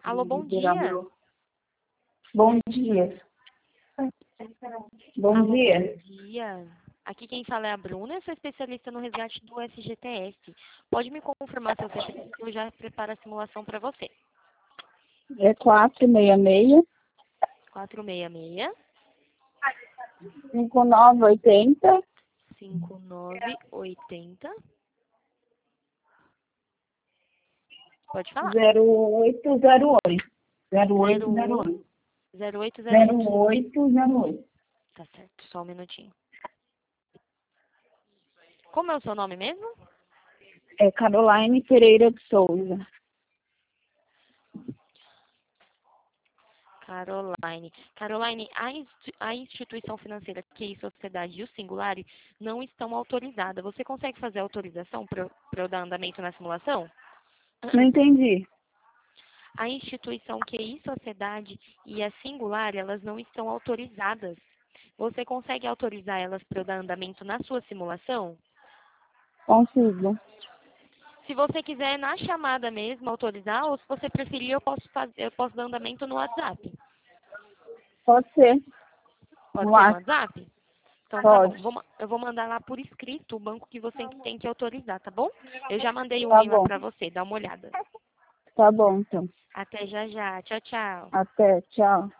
Alô, bom dia. Bom dia. Bom Alô, dia. bom dia. Aqui quem fala é a Bruna, eu sou especialista no resgate do FGTS. Pode me confirmar seu CPF que eu já preparo a simulação para você. É 466 466 5980 5980. Pode falar. 0808. 01 0808. 0808. 0808. Tá certo, só um minutinho. Como é o seu nome mesmo? É Caroline Pereira de Souza. Caroline. Caroline, a instituição financeira QI Sociedade e o Singular não estão autorizadas. Você consegue fazer a autorização para eu dar andamento na simulação? Não entendi. A instituição QI Sociedade e a Singular, elas não estão autorizadas. Você consegue autorizar elas para eu dar andamento na sua simulação? Consigo. Se você quiser na chamada mesmo autorizar, ou se você preferir, eu posso dar andamento no WhatsApp. Pode ser. Pode No ser no WhatsApp? WhatsApp? Então tá bom. Pode. Eu vou mandar lá por escrito o banco que você tem que autorizar, tá bom? Eu já mandei um Tá e-mail lá bom. pra você, dá uma olhada. Tá bom, então. Até já já. Tchau, tchau. Até. Tchau.